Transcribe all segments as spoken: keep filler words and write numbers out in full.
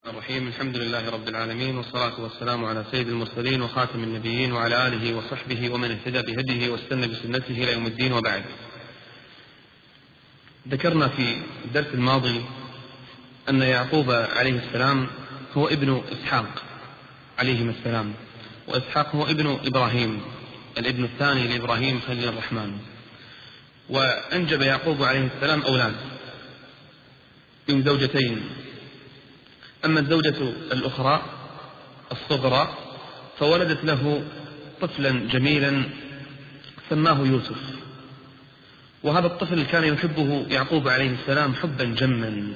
الرحيم. الحمد لله رب العالمين، والصلاة والسلام على سيد المرسلين وخاتم النبيين وعلى آله وصحبه ومن اهتدى بهديه واستنى بسنته إلى يوم الدين، وبعد. ذكرنا في الدرس الماضي أن يعقوب عليه السلام هو ابن إسحاق عليهما السلام، وإسحاق هو ابن إبراهيم الابن الثاني لإبراهيم خليل الرحمن. وأنجب يعقوب عليه السلام أولاد من زوجتين، أما الزوجة الأخرى الصغرى فولدت له طفلا جميلا سماه يوسف، وهذا الطفل كان يحبه يعقوب عليه السلام حبا جما،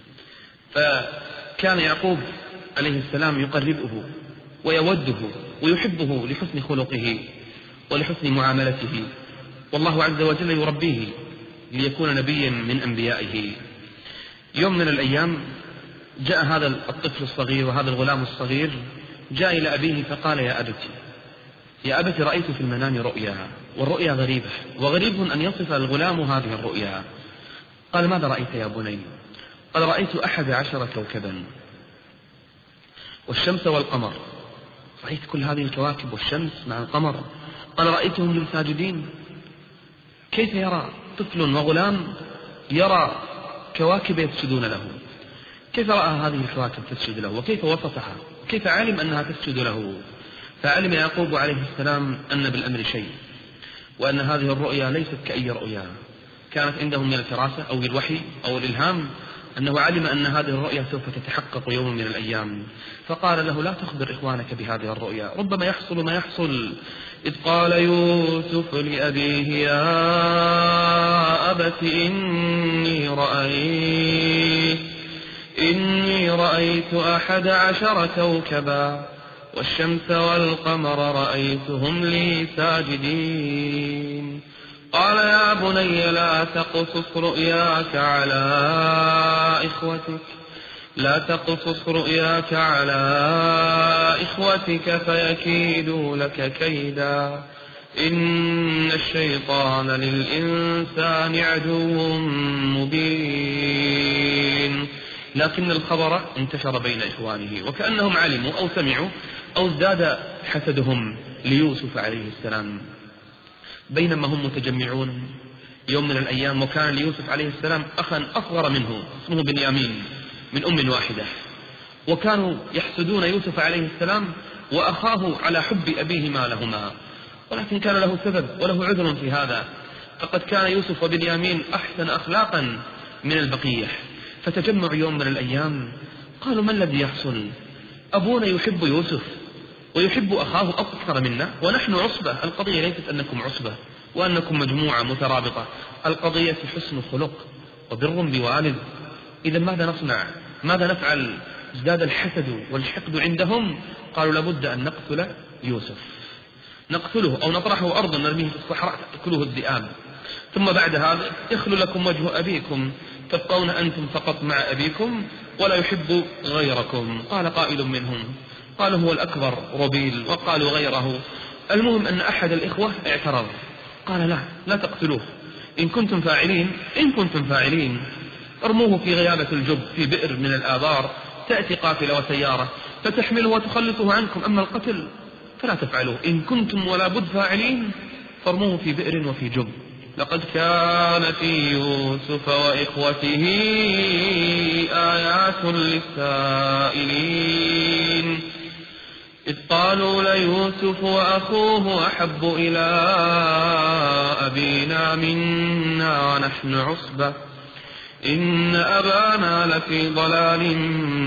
فكان يعقوب عليه السلام يقربه ويوده ويحبه لحسن خلقه ولحسن معاملته، والله عز وجل يربيه ليكون نبيا من أنبيائه. يوم من الأيام جاء هذا الطفل الصغير وهذا الغلام الصغير جاء إلى أبيه فقال: يا أبتي يا أبتي رأيت في المنام رؤيا، والرؤيا غريبة، وغريب أن يصف الغلام هذه الرؤيا. قال: ماذا رأيت يا بني؟ قال: رأيت أحد عشر كوكبا والشمس والقمر، رأيت كل هذه الكواكب والشمس مع القمر. قال: رأيتهم لي ساجدين. كيف يرى طفل وغلام يرى كواكب يسجدون له؟ كيف رأى هذه الكواكب تسجد له؟ وكيف وصفها؟ كيف علم أنها تسجد له؟ فعلم يعقوب عليه السلام أن بالأمر شيء، وأن هذه الرؤيا ليست كأي رؤيا كانت عندهم من الفراسة أو الوحي أو الإلهام، أنه علم أن هذه الرؤيا سوف تتحقق يوم من الأيام. فقال له: لا تخبر إخوانك بهذه الرؤيا، ربما يحصل ما يحصل. إذ قال يوسف لأبيه: يا أبت إني رأيت إني رأيت أحد عشر كوكبا والشمس والقمر رأيتهم لي ساجدين. قال: يا بني لا تقصص رؤياك على إخوتك لا تقصص رؤياك على إخوتك فيكيدوا لك كيدا، إن الشيطان للإنسان عدو مبين. لكن الخبر انتشر بين إخوانه، وكأنهم علموا أو سمعوا أو ازداد حسدهم ليوسف عليه السلام. بينما هم متجمعون يوم من الأيام، وكان ليوسف عليه السلام أخا أصغر منه اسمه بنيامين من أم واحدة، وكانوا يحسدون يوسف عليه السلام وأخاه على حب أبيهما لهما، ولكن كان له سبب وله عذر في هذا، فقد كان يوسف وبنيامين أحسن أخلاقا من البقية. فتجمعوا يوم من الأيام قالوا: ما الذي يحصل؟ أبونا يحب يوسف ويحب أخاه أكثر منا، ونحن عصبة. القضية ليست أنكم عصبة وأنكم مجموعة مترابطة، القضية حسن خلق وبر بوالد. إذا ماذا نصنع؟ ماذا نفعل؟ ازداد الحسد والحقد عندهم. قالوا: لابد أن نقتل يوسف، نقتله أو نطرحه أرضا نرميه في الصحراء تأكله الذئاب، ثم بعد هذا يخلو لكم وجه أبيكم، تبقون أنتم فقط مع أبيكم ولا يحب غيركم. قال قائل منهم، قالوا هو الأكبر ربيل، وقالوا غيره. المهم أن أحد الإخوة اعترض، قال: لا لا تقتلوه، إن كنتم فاعلين إن كنتم فاعلين ارموه في غيابة الجب في بئر من الآبار، تأتي قافلة وسيارة فتحمله وتخلصه عنكم، أما القتل فلا تفعلوه، إن كنتم ولا بد فاعلين فارموه في بئر وفي جب. لقد كان في يوسف وإخوته آيات للسائلين، إذ قالوا ليوسف وأخوه أحب إلى أبينا منا ونحن عصبة إن أبانا لفي ضلال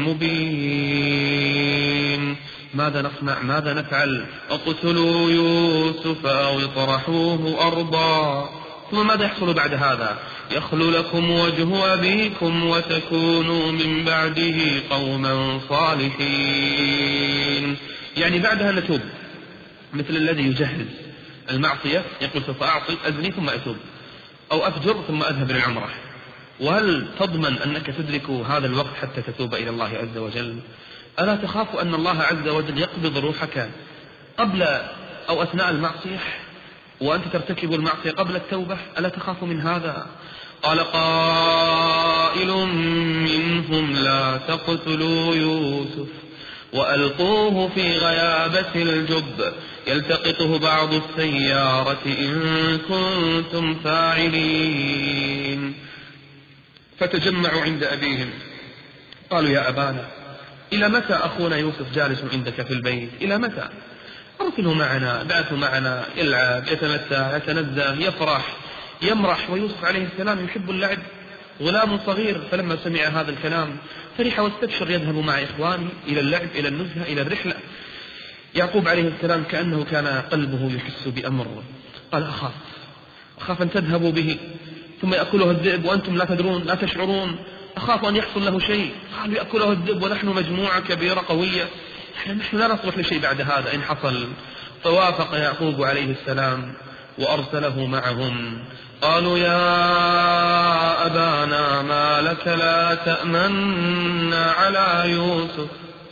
مبين. ماذا نصنع؟ ماذا نفعل؟ اقتلوا يوسف أو اطرحوه أرضا. ثم ماذا يحصل بعد هذا؟ يخلو لكم وجه أبيكم وتكونوا من بعده قوما صالحين. يعني بعدها نتوب، مثل الذي يجهز المعصية يقول: سوف أعصي أزني ثم أتوب، أو أفجر ثم أذهب للعمرة. وهل تضمن أنك تدرك هذا الوقت حتى تتوب إلى الله عز وجل؟ ألا تخاف أن الله عز وجل يقبض روحك قبل أو أثناء المعصية، وأنت ترتكب المعصية قبل التوبة؟ ألا تخاف من هذا؟ قال قائل منهم لا تقتلوا يوسف وألقوه في غيابة الجب يلتقطه بعض السيارة إن كنتم فاعلين. فتجمعوا عند أبيهم قالوا يا أبانا إلى متى أخونا يوسف جالس عندك في البيت؟ إلى متى؟ أرسله معنا، بعثه معنا يلعب يتمتع يتنزه يفرح يمرح. ويوسف عليه السلام يحب اللعب، غلام صغير. فلما سمع هذا الكلام فرح واستبشر يذهب مع إخوانه إلى اللعب إلى النزهة إلى الرحلة. يعقوب عليه السلام كأنه كان قلبه يحس بأمر، قال أخاف أخاف أن تذهبوا به ثم يأكله الذئب وأنتم لا تدرون لا تشعرون، أخاف أن يحصل له شيء. قالوا يأكله الذئب ونحن مجموعة كبيرة قوية، نحن لا نصلح لشيء بعد هذا إن حصل. فوافق يعقوب عليه السلام وأرسله معهم. قالوا يا أبانا ما لك لا تأمنا على يوسف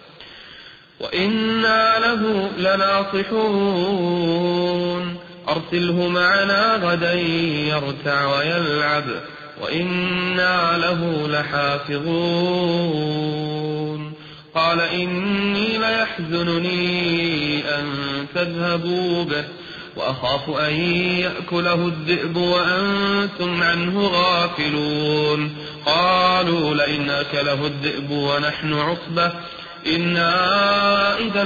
وإنا له لناصحون أرسله معنا غدا يرتع ويلعب وإنا له لحافظون. قال إني ليحزنني أن تذهبوا به وأخاف أن يأكله الذئب وأنتم عنه غافلون. قالوا لئن أكله الذئب ونحن عصبة إنا إذا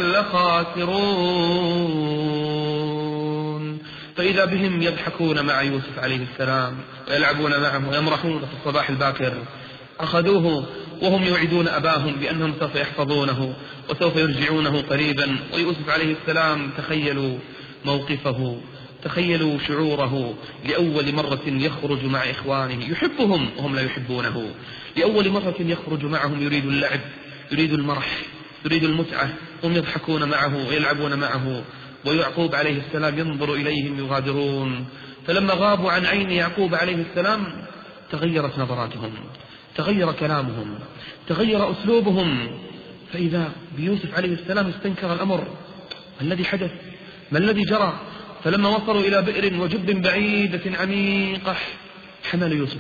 لخاسرون. فإذا بهم يضحكون مع يوسف عليه السلام ويلعبون معه ويمرحون في الصباح الباكر. أخذوه وهم يوعدون أباهم بأنهم سوف يحفظونه وسوف يرجعونه قريبا. ويوسف عليه السلام تخيلوا موقفه، تخيلوا شعوره لأول مرة يخرج مع إخوانه يحبهم وهم لا يحبونه، لأول مرة يخرج معهم يريد اللعب يريد المرح يريد المتعة، هم يضحكون معه ويلعبون معه ويعقوب عليه السلام ينظر إليهم يغادرون. فلما غابوا عن عين يعقوب عليه السلام تغيرت نظراتهم، تغير كلامهم، تغير أسلوبهم. فإذا بيوسف عليه السلام استنكر الأمر، ما الذي حدث؟ ما الذي جرى؟ فلما وصلوا إلى بئر وجب بعيدة عميقة حمل يوسف،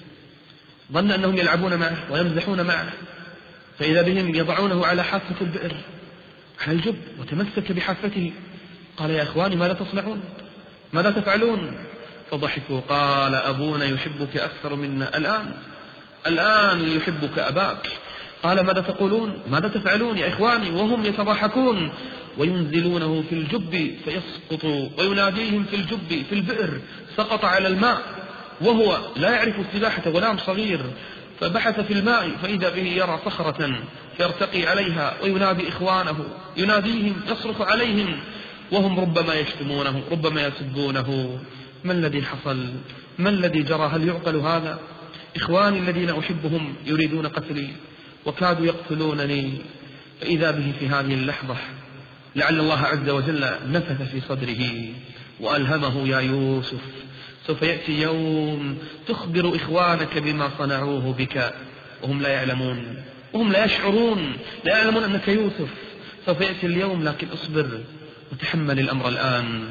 ظن أنهم يلعبون معه ويمزحون معه، فإذا بهم يضعونه على حافة البئر على الجب وتمسك بحافته. قال يا إخواني ماذا تصنعون؟ ماذا تفعلون؟ فضحكوا. قال أبونا يحبك أكثر منا الآن الآن يحبك أباك. قال ماذا تقولون؟ ماذا تفعلون يا إخواني؟ وهم يتضحكون وينزلونه في الجب فيسقط ويناديهم في الجب في البئر. سقط على الماء وهو لا يعرف السباحة، غلام صغير، فبحث في الماء فإذا به يرى صخرة يرتقي عليها وينادي إخوانه يناديهم يصرخ عليهم وهم ربما يشتمونه ربما يسبونه. ما الذي حصل؟ ما الذي جرى؟ هل يعقل هذا؟ إخواني الذين أحبهم يريدون قتلي وكادوا يقتلونني. فإذا به في هذه اللحظة لعل الله عز وجل نفث في صدره وألهمه يا يوسف سوف يأتي يوم تخبر إخوانك بما صنعوه بك وهم لا يعلمون وهم لا يشعرون لا يعلمون أنك يوسف. سوف يأتي اليوم لكن اصبر وتحمل الأمر الآن.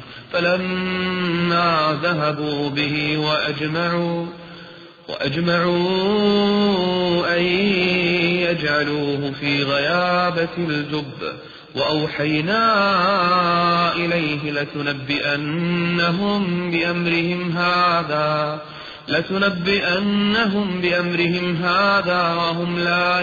فلما ذهبوا به وأجمعوا وأجمعوا أن يجعلوه في غيابة الجب وأوحينا إليه لتنبئنهم بأمرهم هذا لتنبئنهم بأمرهم هذا وهم لا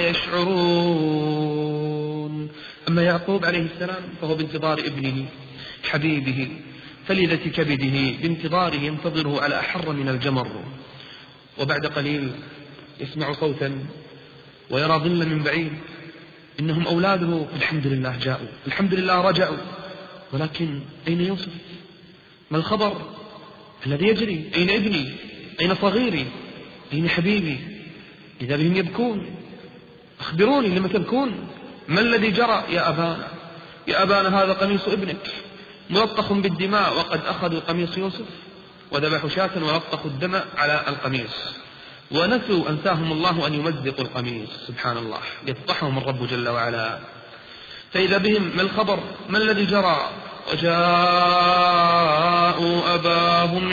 يشعرون. أما يعقوب عليه السلام فهو بانتظار ابنه حبيبه فلذة كبده، بانتظاره ينتظره على أحر من الجمر. وبعد قليل يسمع صوتا ويرى ظلا من بعيد، إنهم أولاده. الحمد لله جاءوا، الحمد لله رجعوا، ولكن أين يوسف؟ ما الخبر الذي يجري؟ أين ابني؟ أين صغيري؟ أين حبيبي؟ إذا بهم يبكون. أخبروني لما تبكون؟ ما الذي جرى يا أبانا؟ يا أبانا هذا قميص ابنك ملطخ بالدماء. وقد أخذوا قميص يوسف وذبحوا شاة ولطخوا الدم على القميص ونسوا أنساهم الله أن يمزقوا القميص. سبحان الله، يفضحهم الرب جل وعلا. فإذا بهم ما الخبر، ما الذي جرى؟ وجاءوا أباهم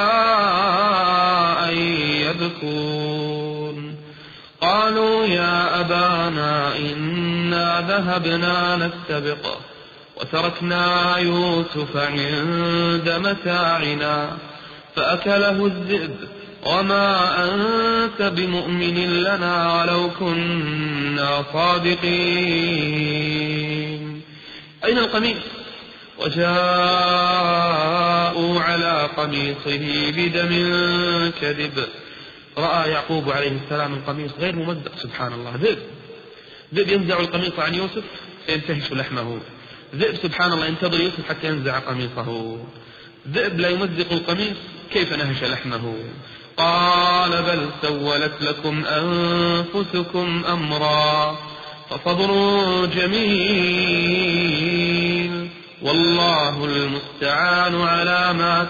عشاء يبكون قالوا يا أبانا إنا ذهبنا نستبق وتركنا يوسف عند متاعنا فأكله الذئب وما أنت بمؤمن لنا ولو كنا صادقين. أين القميص؟ وجاءوا على قميصه بدم كذب. رأى يعقوب عليه السلام القميص غير ممزق، سبحان الله، ذئب ذئب ينزع القميص عن يوسف فينتهش لحمه، ذئب سبحان الله ينتظر يوسف حتى ينزع قميصه، ذئب لا يمزق القميص كيف نهش لحمه. قال بل سولت لكم أنفسكم أمرا فصبر جميل والله المستعان على ما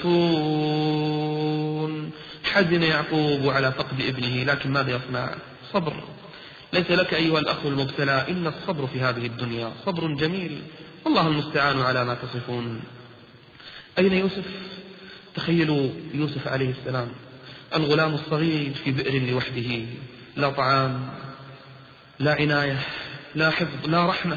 تصفون. حزن يعقوب على فقد ابنه، لكن ماذا يصنع؟ صبر. ليس لك أيها الأخ المبتلى إلا الصبر في هذه الدنيا، صبر جميل والله المستعان على ما تصفون. أين يوسف؟ تخيلوا يوسف عليه السلام الغلام الصغير في بئر لوحده، لا طعام لا عناية لا حفظ لا رحمة،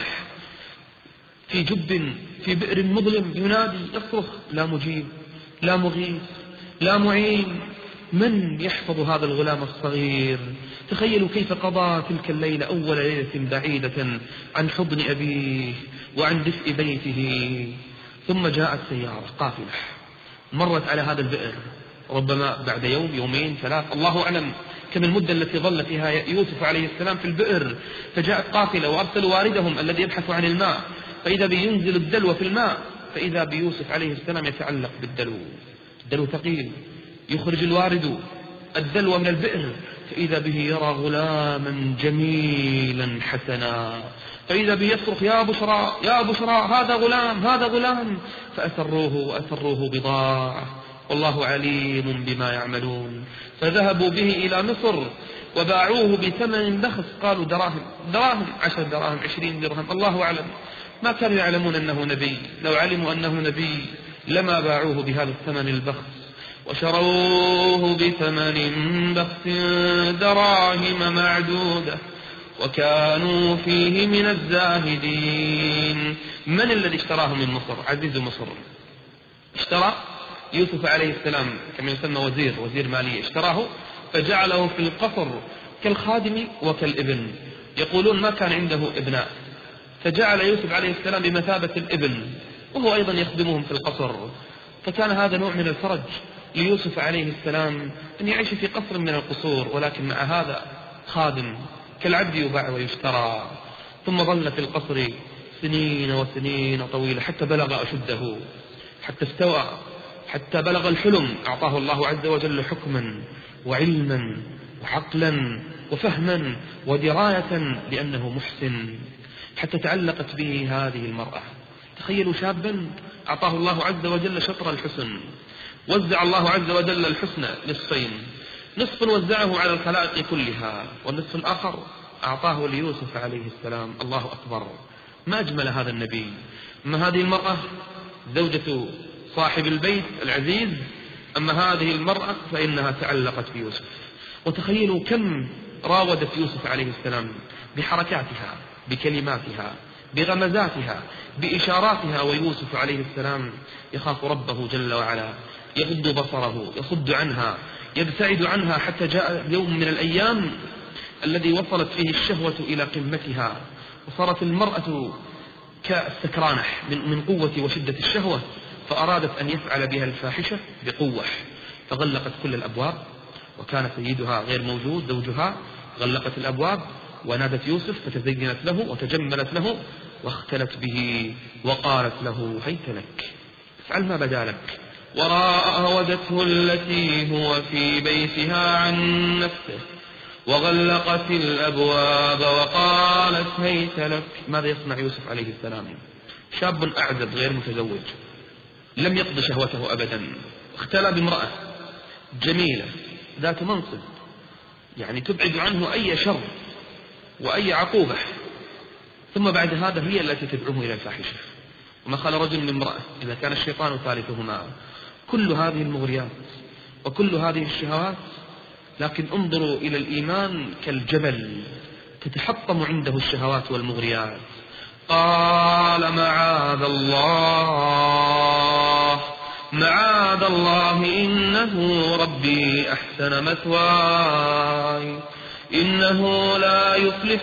في جب في بئر مظلم ينادي يصرخ، لا مجيب لا مغيث لا معين. من يحفظ هذا الغلام الصغير؟ تخيلوا كيف قضى تلك الليلة، أول ليلة بعيدة عن حضن أبيه وعن دفء بيته. ثم جاءت سيارة قافلة مرت على هذا البئر، ربما بعد يوم يومين ثلاث، الله أعلم كم المدة التي ظل فيها يوسف عليه السلام في البئر. فجاءت قافلة وأرسلوا واردهم الذي يبحث عن الماء، فإذا بينزل الدلو في الماء، فإذا بيوسف عليه السلام يتعلق بالدلو، الدلو ثقيل، يخرج الوارد الدلو من البئر، فإذا به يرى غلاما جميلا حسنا، فإذا به يصرخ يا بشرى يا بشرى هذا غلام هذا غلام، فأسروه وأسروه بضاعة والله عليم بما يعملون. فذهبوا به إلى مصر وباعوه بثمن بخس، قالوا دراهم دراهم عشر دراهم عشرين درهم، الله أعلم، ما كانوا يعلمون أنه نبي، لو علموا أنه نبي لما باعوه بهذا الثمن البخس. وشروه بثمن بخس دراهم معدودة وكانوا فيه من الزاهدين. من الذي اشتراه من مصر؟ عزيز مصر اشترى يوسف عليه السلام، كما يسمى وزير وزير مالية، اشتراه فجعله في القصر كالخادم وكالابن. يقولون ما كان عنده ابناء، فجعل يوسف عليه السلام بمثابة الابن وهو أيضا يخدمهم في القصر. فكان هذا نوع من الفرج ليوسف عليه السلام أن يعيش في قصر من القصور، ولكن مع هذا خادم كالعبد يباع ويشترى. ثم ظل في القصر سنين وسنين طويلة حتى بلغ أشده، حتى استوى، حتى بلغ الحلم. أعطاه الله عز وجل حكما وعلما وعقلا وفهما ودراية بأنه محسن، حتى تعلقت به هذه المرأة. تخيلوا شابا أعطاه الله عز وجل شطر الحسن، وزع الله عز وجل الحسن نصفين، نصف وزعه على الخلائق كلها والنصف الآخر أعطاه ليوسف عليه السلام. الله أكبر، ما أجمل هذا النبي. أما هذه المرأة زوجة صاحب البيت العزيز، أما هذه المرأة فإنها تعلقت بيوسف. وتخيلوا كم راودت يوسف عليه السلام بحركاتها بكلماتها بغمزاتها بإشاراتها، ويوسف عليه السلام يخاف ربه جل وعلا، يغض بصره، يصد عنها، يبتعد عنها، حتى جاء يوم من الأيام الذي وصلت فيه الشهوة إلى قمتها، وصارت المرأة كالسكرانة من قوة وشدة الشهوة، فأرادت أن يفعل بها الفاحشة بقوة، فغلقت كل الأبواب، وكان سيدها غير موجود زوجها، غلقت الأبواب ونادت يوسف فتزينت له وتجملت له واختلت به وقالت له هيت لك، افعل ما بدا لك. وراودته التي هو في بيتها عن نفسه وغلقت الأبواب وقالت هيت لك. ماذا يصنع يوسف عليه السلام؟ شاب أعزب غير متزوج، لم يقض شهوته أبدا، اختلى بامرأة جميلة ذات منصب، يعني تبعد عنه أي شر وأي عقوبة، ثم بعد هذا هي التي تدعوه إلى الفاحشة. وما قال رجل من امرأة إذا كان الشيطان ثالثهما. كل هذه المغريات وكل هذه الشهوات، لكن انظروا إلى الإيمان كالجبل تتحطم عنده الشهوات والمغريات. قال معاذ الله معاذ الله إنه ربي أحسن مثواي إنه لا يفلح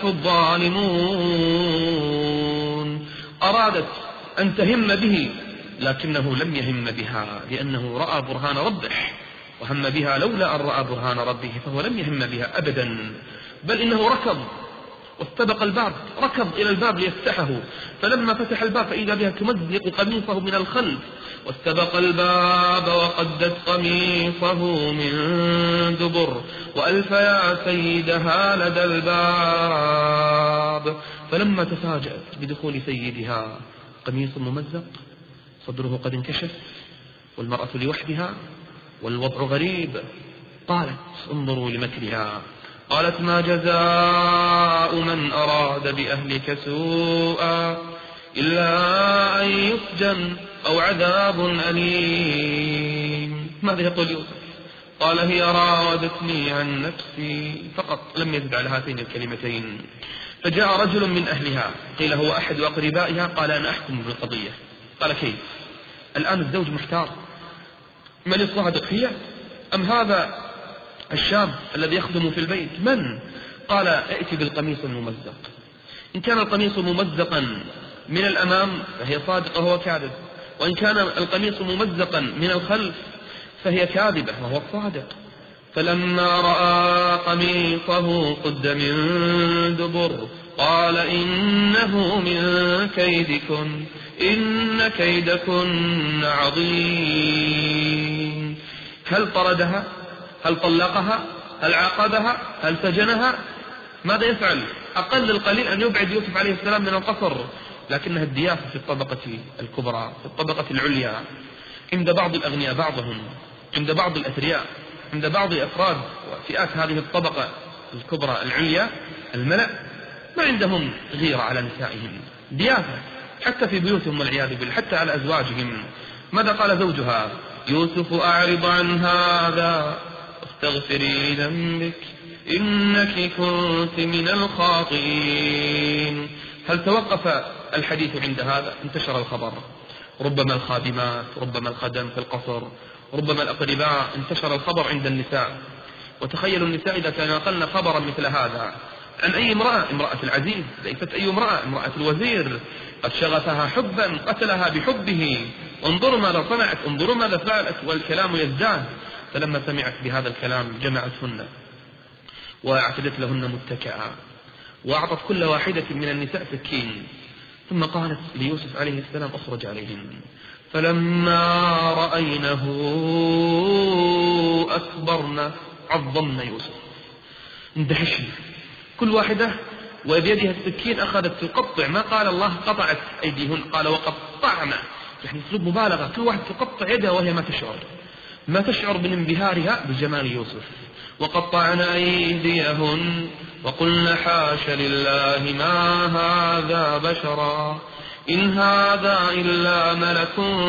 الظالمون. أرادت أن تهم به لكنه لم يهم بها، لأنه رأى برهان ربه، وهم بها لولا أن رأى برهان ربه، فهو لم يهم بها أبدا، بل إنه ركض واستبق الباب، ركض إلى الباب ليفتحه، فلما فتح الباب فإذا بها تمزق قميصه من الخلف، واستبق الباب وقدت قميصه من دبر وألف يا سيدها لدى الباب. فلما تفاجأت بدخول سيدها قميص ممزق، صدره قد انكشف، والمرأة لوحدها والوضع غريب، قالت انظروا لمكرها، قالت ما جزاء من أراد بأهلك سوءا إلا أن يسجن أو عذاب أليم. ماذا يقول يوسف؟ قال هي راودتني عن نفسي فقط، لم يزد على هاتين الكلمتين. فجاء رجل من أهلها، قيل هو أحد أقربائها، قال أنا أحكم بالقضية. قال كيف؟ الآن الزوج محتار، من الصادق هي أم هذا الشاب الذي يخدم في البيت؟ من؟ قال ائتي بالقميص الممزق. إن كان القميص ممزقا من الأمام فهي صادقة وهو كاذب، وإن كان القميص ممزقا من الخلف فهي كاذبة وهو الصادق. فلما رأى قميصه قد من دبر قال إنه من كيدكن إن كيدكن عظيم. هل طردها؟ هل طلقها؟ هل عاقبها؟ هل سجنها؟ ماذا يفعل؟ أقل القليل أن يبعد يوسف عليه السلام من القصر، لكنها الديافة في الطبقة الكبرى، في الطبقة العليا، عند بعض الأغنياء بعضهم، عند بعض الأثرياء، عند بعض أفراد وفئات هذه الطبقة الكبرى العليا الملأ، ما عندهم غيرة على نسائهم، ديافة حتى في بيوتهم والعياذ بالله، حتى على أزواجهم. ماذا قال زوجها؟ يوسف أعرض عن هذا واستغفري لذنبك إنك كنت من الخاطئين. هل توقف الحديث عند هذا؟ انتشر الخبر، ربما الخادمات، ربما الخدم في القصر، ربما الأقرباء، انتشر الخبر عند النساء. وتخيلوا النساء إذا كان نقلن خبرا مثل هذا عن أي امرأة، امرأة العزيز، ليست أي امرأة، امرأة الوزير، قد شغفها حبا قتلها بحبه، انظروا ماذا صنعت، انظروا ماذا فعلت، والكلام يزداد. فلما سمعت بهذا الكلام جمعتهن واعتدت لهن متكئا، وأعطت كل واحدة من النساء سكين، ثم قالت ليوسف عليه السلام اخرج عليهن. فلما رأينه أكبرن عظمن يوسف، اندهشن كل واحدة وبيدها السكين أخذت تقطع، ما قال الله قطعت أيديهن، قال وقطعنا، يعني اسلوب مبالغة، كل واحد تقطع يدها وهي ما تشعر ما تشعر من انبهارها بجمال يوسف. وقطعنا أيديهن وقلنا حاش لله ما هذا بشرا إن هذا إلا ملك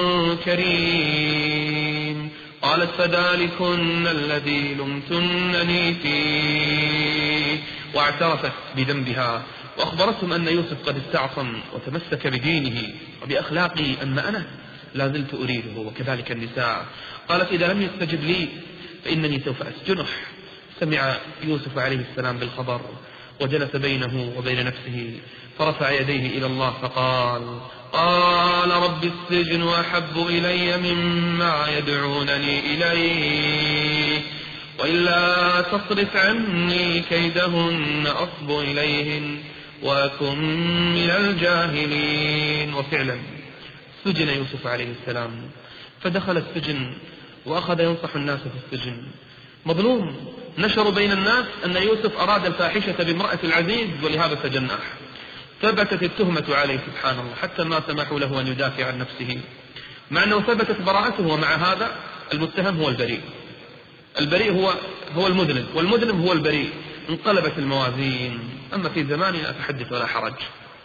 كريم. قالت فذلكن الذي لمتنني فيه، واعترفت بذنبها وأخبرتهم أن يوسف قد استعصم وتمسك بدينه وبأخلاقه، أما أنا لا زلت أريده، وكذلك النساء. قالت إذا لم يستجب لي فإنني سوف أسجنه. سمع يوسف عليه السلام بالخبر وجلس بينه وبين نفسه، فرفع يديه إلى الله فقال قال رب السجن أحب إلي مما يدعونني إليه وإلا تصرف عني كيدهن أصب إليهن وأكن من الجاهلين. وفعلا سجن يوسف عليه السلام، فدخل السجن وأخذ ينصح الناس في السجن، مظلوم. نشروا بين الناس أن يوسف أراد الفاحشة بامرأة العزيز ولهذا سجناه. ثبتت التهمة عليه سبحان الله، حتى ما سمحوا له أن يدافع عن نفسه، مع أنه ثبتت براءته، ومع هذا المتهم هو البريء، البريء هو هو المذنب، والمذنب هو البريء. انقلبت الموازين. أما في زماننا أتحدث ولا حرج،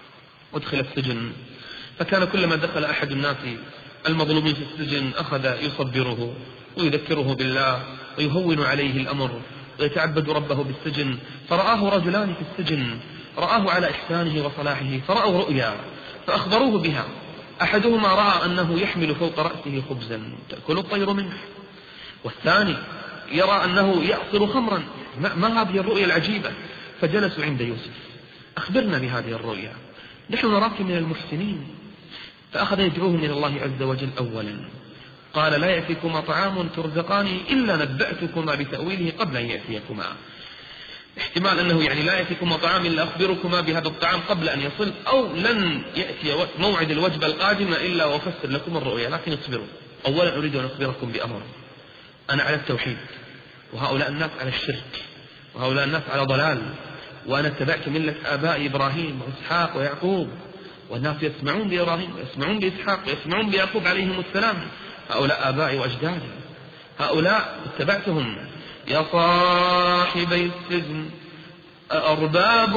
أدخل السجن، فكان كلما دخل أحد الناس المظلومين في السجن أخذ يصبره ويذكره بالله ويهون عليه الأمر ويتعبد ربه بالسجن. فرآه رجلان في السجن، رآه على إحسانه وصلاحه، فرأوا رؤيا فأخبروه بها. أحدهما رأى أنه يحمل فوق رأسه خبزا تأكل الطير منه، والثاني يرى أنه يعصر خمرا. ما, ما هذه الرؤيا العجيبة؟ فجلسوا عند يوسف: أخبرنا بهذه الرؤيا، نحن نراك من المحسنين. فأخذ يدعوهم إلى الله عز وجل. أولا قال: لا يأتيكما طعام ترزقانه إلا نبأتكما بتأويله قبل أن يأتيكما. احتمال أنه يعني لا يأتيكما طعام إلا أخبركما بهذا الطعام قبل أن يصل، أو لن يأتي موعد الوجبة القادمة إلا وأفسر لكم الرؤيا، لكن اصبروا. أولا أريد أن أخبركم بأمر: أنا على التوحيد، وهؤلاء الناس على الشرك، وهؤلاء الناس على ضلال، وأنا اتبعت ملة آباء إبراهيم وإسحاق ويعقوب، والناس يسمعون بإبراهيم ويسمعون بإسحاق ويسمعون بيعقوب عليهم السلام. هؤلاء آبائي وأجدادي، هؤلاء اتبعتهم. يا صاحبي السجن أأرباب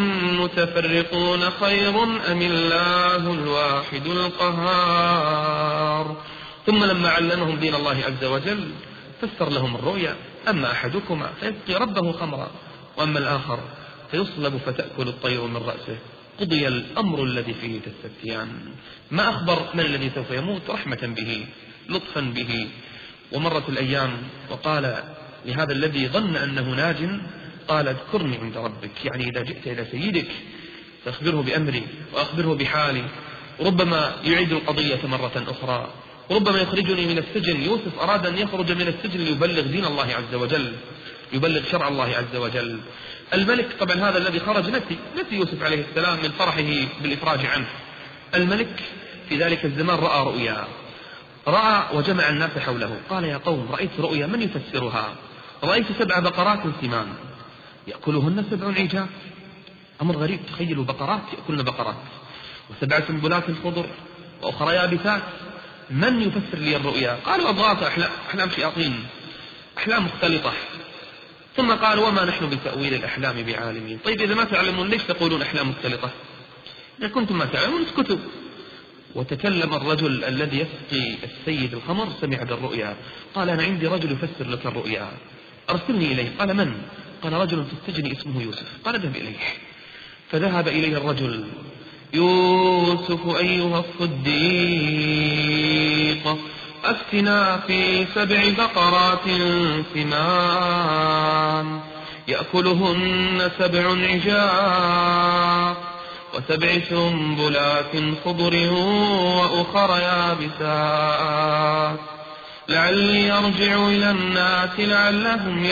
متفرقون خير أم الله الواحد القهار. ثم لما علمهم دين الله عز وجل فسر لهم الرؤيا: أما أحدكما فيسقي ربه خمرا، وأما الآخر فيصلب فتأكل الطير من رأسه. قضي الأمر الذي فيه تستفتيان. ما أخبر من الذي سوف يموت رحمة به، لطفا به. ومرت الأيام وقال لهذا الذي ظن أنه ناج: قال: اذكرني عند ربك، يعني إذا جئت إلى سيدك فأخبره بأمري وأخبره بحالي. ربما يعيد القضية مرة أخرى، وربما يخرجني من السجن. يوسف أراد أن يخرج من السجن ليبلغ دين الله عز وجل، يبلغ شرع الله عز وجل. الملك طبعا هذا الذي خرج نسي نسي يوسف عليه السلام من فرحه بالإفراج عنه. الملك في ذلك الزمان رأى رؤيا، رأى وجمع الناس حوله. قال: يا قوم، رأيت رؤيا، من يفسرها؟ رأيت سبع بقرات سمان يأكلهن سبع عجاف. أمر غريب، تخيلوا بقرات يأكلن بقرات، وسبع سنبلات خضر وأخرى يابسات. من يفسر لي الرؤيا؟ قالوا: أضغاث أحلام, أحلام شياطين، أحلام مختلطة. ثم قال: وما نحن بتأويل الأحلام بعالمين. طيب إذا ما تعلمون ليش تقولون أحلام مختلطة؟ إذا كنتم ما تعلمون اسكتوا. وتكلم الرجل الذي يسقي السيد الخمر، سمع بالرؤيا. قال: أنا عندي رجل يفسر لك الرؤيا، أرسلني إليه. قال: من؟ قال: رجل في السجن اسمه يوسف. قال: اذهب إليه. فذهب إليه الرجل. يوسف أيها الصديق أفتنا في سبع بقرات سمان يأكلهن سبع عجاف وسبع سنبلات خضر وأخر يابسات لعلي أرجع إلى الناس لعلهم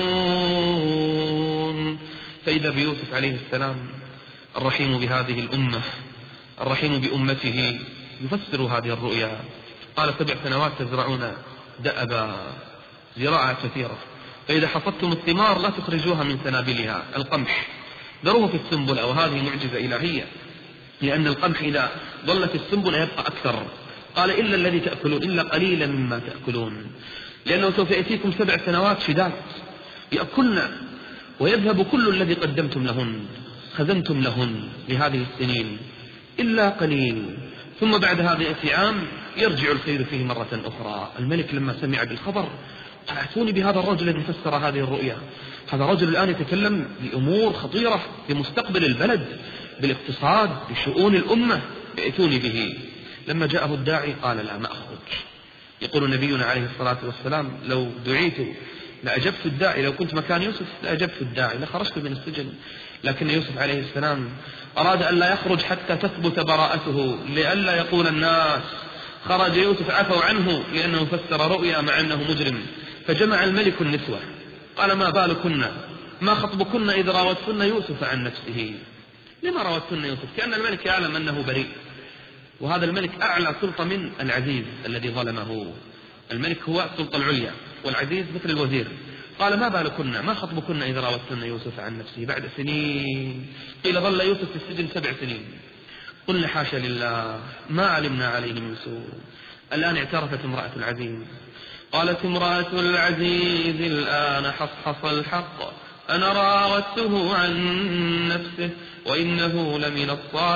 يعلمون. فإذا بيوسف عليه السلام الرحيم بهذه الأمة، الرحيم بأمته، يفسر هذه الرؤيا. قال: سبع سنوات تزرعون دأبا، زراعة كثيرة، فإذا حصدتم الثمار لا تخرجوها من سنابلها، القمح ذروه في السنبلة. وهذه معجزة إلهية، لأن القمح إذا ظلت السنبلة يبقى أكثر. قال: إلا الذي تأكلون، إلا قليلا مما تأكلون، لأنه سوف يأتيكم سبع سنوات شداد يأكلن ويذهب كل الذي قدمتم لهن خزنتم لهن لهذه السنين إلا قليل، ثم بعد هذا يأتي عام يرجع الخير فيه مرة أخرى. الملك لما سمع بالخبر قال: ائتوني بهذا الرجل الذي فسر هذه الرؤيا. هذا الرجل الآن يتكلم بأمور خطيرة بمستقبل البلد، بالاقتصاد، بشؤون الأمة، ائتوني به. لما جاءه الداعي قال: لا، ما أخرج. يقول نبينا عليه الصلاة والسلام: لو دعيت لأجبت الداعي، لو كنت مكان يوسف لأجبت الداعي لخرجت من السجن. لكن يوسف عليه السلام أراد أن لا يخرج حتى تثبت براءته، لئلا يقول الناس خرج يوسف عفوا عنه لأنه فسر رؤيا مع أنه مجرم. فجمع الملك النسوة قال: ما بالكن، ما خطبكن إذ راوتن يوسف عن نفسه؟ لما راوتن يوسف؟ كأن الملك يعلم أنه بريء، وهذا الملك أعلى سلطة من العزيز الذي ظلمه. الملك هو السلطة العليا، والعزيز مثل الوزير. قال: ما بالكن، ما خطبكن إذا راوتن يوسف عن نفسه بعد سنين؟ قيل: ظل يوسف في السجن سبع سنين. قلنا: حاشا لله، ما علمنا عليه من سوء. الآن اعترفت امرأة العزيز، قالت امرأة العزيز: الآن حصحص الحق، أنا راودته عن نفسه وإنه لمن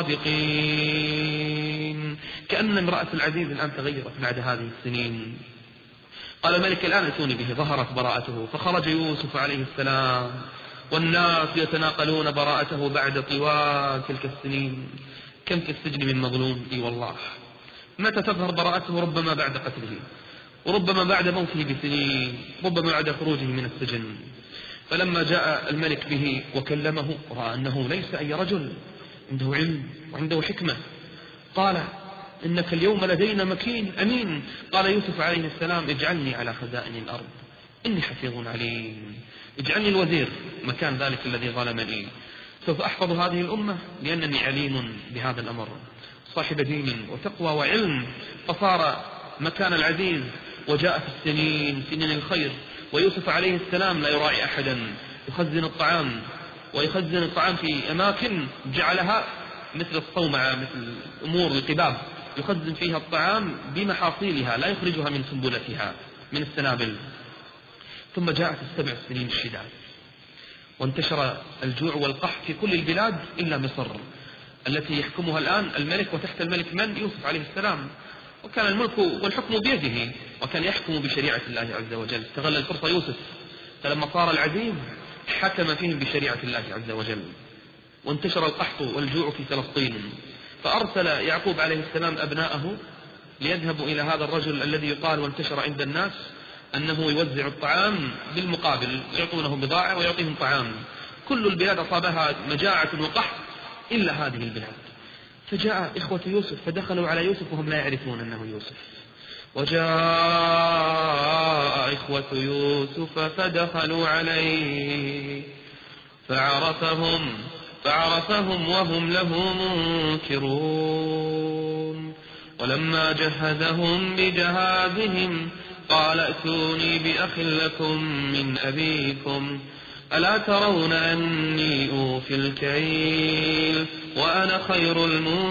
الصادقين. كأن امرأة العزيز الآن تغيرت بعد هذه السنين. قال الملك الآن ائتوني به. ظهرت براءته فخرج يوسف عليه السلام والناس يتناقلون براءته بعد طوال تلك السنين. كم في السجن من مظلوم. اي والله متى تظهر براءته؟ ربما بعد قتله، وربما بعد موته بسنين، ربما بعد خروجه من السجن. فلما جاء الملك به وكلمه رأى أنه ليس أي رجل، عنده علم وعنده حكمة. قال إنك اليوم لدينا مكين أمين. قال يوسف عليه السلام اجعلني على خزائن الأرض إني حفيظ عليم. اجعلني الوزير مكان ذلك الذي ظلمني، سوف أحفظ هذه الأمة لأنني عليم بهذا الأمر. صاحب دين وتقوى وعلم. فصار مكان العزيز. وجاءت السنين سنين الخير، ويوسف عليه السلام لا يراعي أحدا، يخزن الطعام ويخزن الطعام في أماكن جعلها مثل الصومعة، مثل أمور القباب، يخزن فيها الطعام بمحاصيلها لا يخرجها من سنبلتها من السنابل. ثم جاءت السبع سنين الشداد وانتشر الجوع والقحط في كل البلاد إلا مصر التي يحكمها الآن الملك، وتحت الملك من؟ يوسف عليه السلام. وكان الملك والحكم بيده، وكان يحكم بشريعة الله عز وجل. استغل الفرصة يوسف فلما صار العزيز حكم فيهم بشريعة الله عز وجل. وانتشر القحط والجوع في فلسطين، فأرسل يعقوب عليه السلام أبناءه ليذهبوا إلى هذا الرجل الذي يقال وانتشر عند الناس أنه يوزع الطعام بالمقابل، يعطونه بضاعة ويعطيهم طعام. كل البلاد أصابها مجاعة وقحط إلا هذه البلاد. فجاء إخوة يوسف فدخلوا على يوسف وهم لا يعرفون أنه يوسف. وجاء إخوة يوسف فدخلوا عليه فعرفهم فعرفهم وهم له منكرون. ولما جهزهم بجهازهم قال ائتوني بأخ لكم من أبيكم ألا ترون أني أوفي الكيل وأنا خير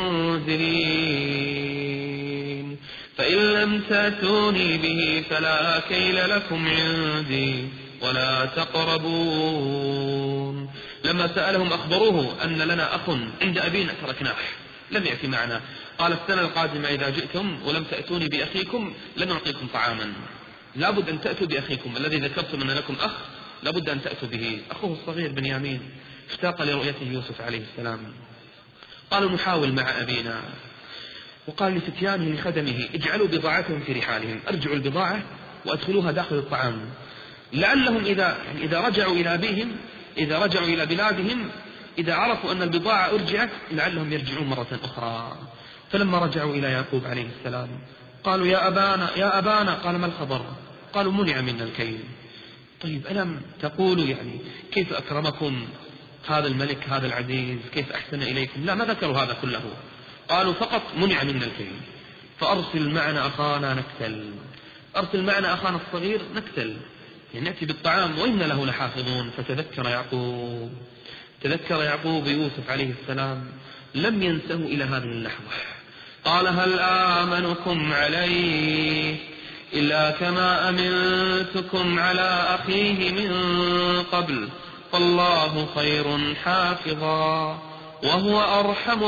المنزلين فإن لم تأتوني به فلا كيل لكم عندي ولا تقربون. لما سألهم أخبروه أن لنا أخ عند أبينا تركناه لم يأتي معنا. قال السنة القادمة إذا جئتم ولم تأتوني بأخيكم لن نعطيكم طعاما، لابد أن تأتوا بأخيكم الذي ذكرتم أن لكم أخ، لابد أن تأتوا به. أخوه الصغير بنيامين اشتاق لرؤيته يوسف عليه السلام. قالوا نحاول مع أبينا. وقال لفتيانه لخدمه اجعلوا بضاعتهم في رحالهم، ارجعوا البضاعة وادخلوها داخل الطعام، لعلهم إذا, يعني إذا رجعوا إلى أبيهم، إذا رجعوا إلى بلادهم، إذا عرفوا أن البضاعة أرجعت لعلهم يرجعون مرة أخرى. فلما رجعوا إلى يعقوب عليه السلام قالوا يا أبانا يا أبانا. قال ما الخبر؟ قالوا منع منا الكيل. طيب ألم تقولوا يعني كيف أكرمكم هذا الملك هذا العزيز، كيف أحسن إليكم؟ لا، ما ذكروا هذا كله، قالوا فقط منع منا الكيل فأرسل معنا أخانا نكتل. أرسل معنا أخانا الصغير نكتل، يعني نأتي بالطعام وإن له لحافظون. فتذكر يعقوب تذكر يعقوب يوسف عليه السلام لم ينسه إلى هذه اللحظة. قال هل آمنكم عليه إلا كما أمنتكم على أخيه من قبل فالله خير حافظا وهو أرحم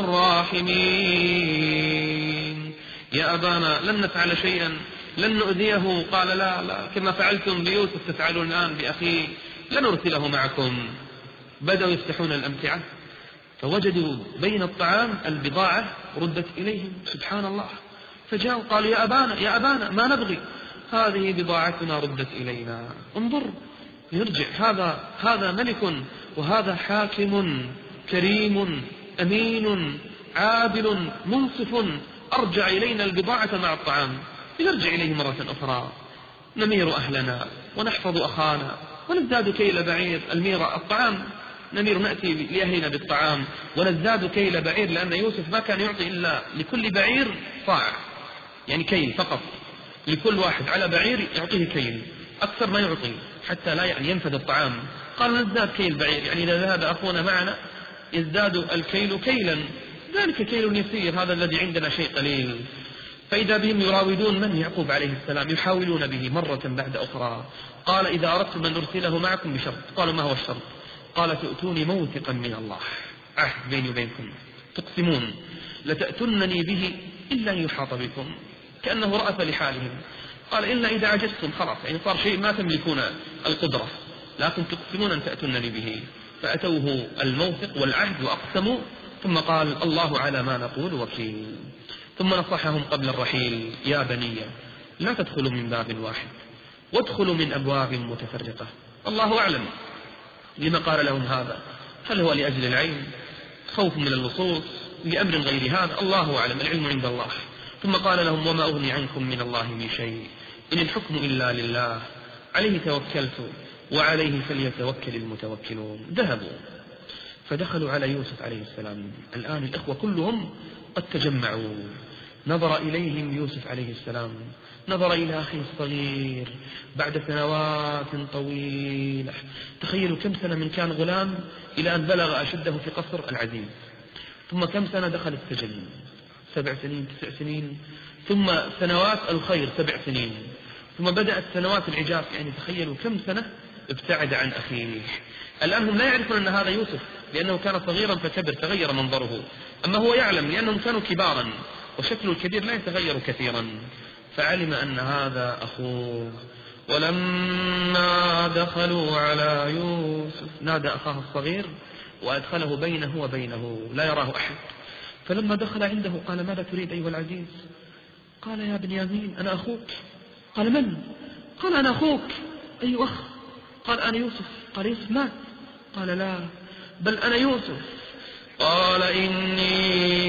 الراحمين. يا أبانا لن نفعل شيئا، لن نؤذيه. قال لا لا، كما فعلتم بيوسف تفعلون الآن بأخيه، لن نرسله معكم. بدأوا يفتحون الأمتعة فوجدوا بين الطعام البضاعة ردت إليهم، سبحان الله. فجاءوا قالوا يا أبانا يا أبانا ما نبغي، هذه بضاعتنا ردت إلينا. انظر يرجع، هذا هذا ملك وهذا حاكم كريم أمين عادل منصف، أرجع إلينا البضاعة مع الطعام، يرجع إليه مرة أخرى. نمير أهلنا ونحفظ أخانا ونزداد كيل بعير. الميرة الطعام، نمير نأتي لأهلنا بالطعام ونزداد كيل بعير، لأن يوسف ما كان يعطي إلا لكل بعير صاع، يعني كيل فقط، لكل واحد على بعير يعطيه كيل، أكثر ما يعطي حتى لا يعني ينفذ الطعام. قالوا نزداد كيل بعير، يعني إذا ذهب أخونا معنا يزداد الكيل كيلا، ذلك كيل يسير، هذا الذي عندنا شيء قليل. فإذا بهم يراودون من؟ يعقوب عليه السلام، يحاولون به مرة بعد أخرى. قال إذا أردتم أن نرسله معكم بشرط. قالوا ما هو الشرط؟ قال تؤتوني موثقا من الله، عهد بيني وبينكم، تقسمون لتأتنني به إلا أن يحاط بكم، كأنه رأف لحالهم. قال إلا إذا عجزتم خلاص، يعني صار شيء ما تملكون القدرة، لكن تقسمون أن تأتنني به. فأتوه الموثق والعهد وأقسموا، ثم قال الله على ما نقول وكيل. ثم نصحهم قبل الرحيل: يا بني لا تدخلوا من باب واحد وادخلوا من أبواب متفرقة. الله أعلم لما قال لهم هذا، هل هو لأجل العين، خوف من اللصوص، لأمر غير هذا، الله أعلم، العلم عند الله. ثم قال لهم: وما أغني عنكم من الله من شيء، إن الحكم إلا لله، عليه توكلت وعليه فليتوكل المتوكلون. ذهبوا فدخلوا على يوسف عليه السلام. الآن الإخوة كلهم قد تجمعوا. نظر إليهم يوسف عليه السلام، نظر إلى أخيه الصغير بعد سنوات طويلة. تخيلوا كم سنة من كان غلام إلى أن بلغ أشده في قصر العزيز، ثم كم سنة دخل السجن، سبع سنين تسع سنين، ثم سنوات الخير سبع سنين، ثم بدأت سنوات العجاف. يعني تخيلوا كم سنة ابتعد عن أخيه. الآن هم لا يعرفون أن هذا يوسف، لأنه كان صغيرا فكبر تغير منظره، أما هو يعلم لأنهم كانوا كبارا وشكل الكبير لا يتغير كثيرا، فعلم أن هذا أخوه. ولما دخلوا على يوسف نادى أخاه الصغير وأدخله بينه وبينه لا يراه أحد. فلما دخل عنده قال: ماذا تريد أيها العزيز؟ قال: يا بنيامين أنا أخوك. قال: من؟ قال: أنا أخوك. أي أخ؟ قال: أنا يوسف. قال: يوسف مات؟ قال: لا، بل أنا يوسف. قال: إني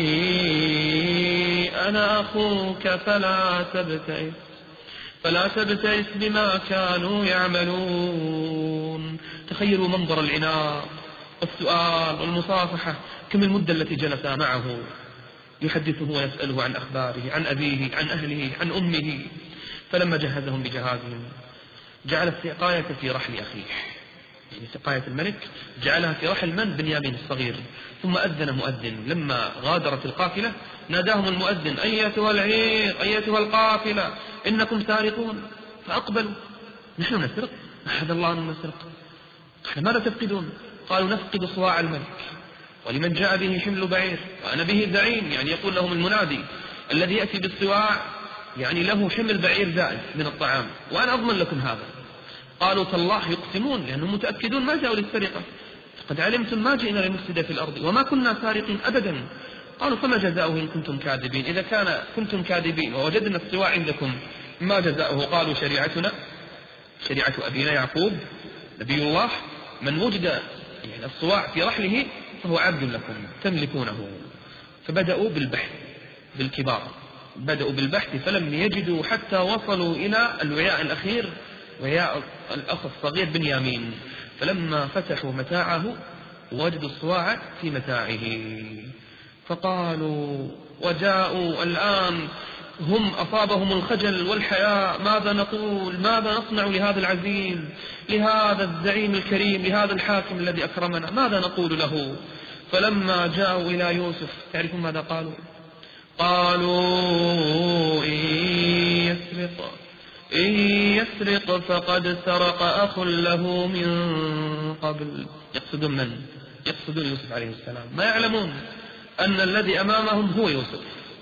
أنا أخوك فلا تبتئس فلا تبتئس بما كانوا يعملون. تخيلوا منظر العناء والسؤال والمصافحة، كم المدة التي جلس معه يحدثه ويسأله عن أخباره، عن أبيه، عن أهله، عن أمه. فلما جهزهم بجهازهم جعل السقاية في رحل أخيه، يعني سقاية الملك جعلها في رحل من؟ بنيامين الصغير. ثم أذن مؤذن. لما غادرت القافلة ناداهم المؤذن: أيتها العير، أيتها القافلة، إنكم سارقون. فأقبلوا: نحن نسرق؟ أحد الله أن نسرق. قال: ماذا تفقدون؟ قالوا: نفقد صواع الملك، ولمن جاء به حمل بعير، وأنا به زعيم. يعني يقول لهم المنادي الذي يأتي بالصواع يعني له حمل بعير زائد من الطعام، وأنا أضمن لكم هذا. قالوا: تالله يقسمون، لأنهم متأكدون ما جاءوا للسرقة، قد علمتم ما جئنا لنفسد في الأرض وما كنا سارقين أبدا. قالوا: فما جزاؤه إن كنتم كاذبين؟ إذا كان كنتم كاذبين ووجدنا الصواع عندكم ما جزاؤه؟ قالوا: شريعتنا شريعة أبينا يعقوب نبي الله، من وجد يعني الصواع في رحله فهو عبد لكم تملكونه. فبدأوا بالبحث بالكبار، بدأوا بالبحث فلم يجدوا حتى وصلوا إلى الوعاء الأخير، وعاء الأخ الصغير بنيامين. فلما فتحوا متاعه وجدوا الصواع في متاعه، فقالوا وجاءوا الآن هم أصابهم الخجل والحياء: ماذا نقول؟ ماذا نصنع لهذا العزيز، لهذا الزعيم الكريم، لهذا الحاكم الذي أكرمنا؟ ماذا نقول له؟ فلما جاءوا إلى يوسف تعرفون ماذا قالوا؟ قالوا: إن يسرق إن يسرق فقد سرق أخ له من قبل. يقصدون من؟ يقصدون يوسف عليه السلام، ما يعلمون أن الذي أمامهم هو يوسف.